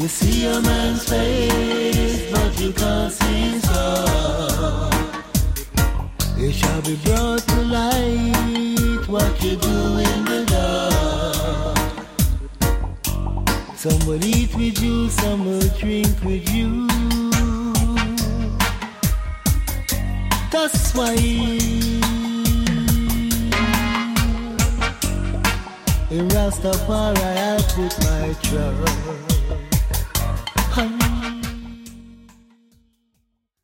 You see a man's face, but you can't see his heart. It shall be brought to light what you do in the dark. Some will eat with you, some will drink with you. That's why in Rastafari I put my trust.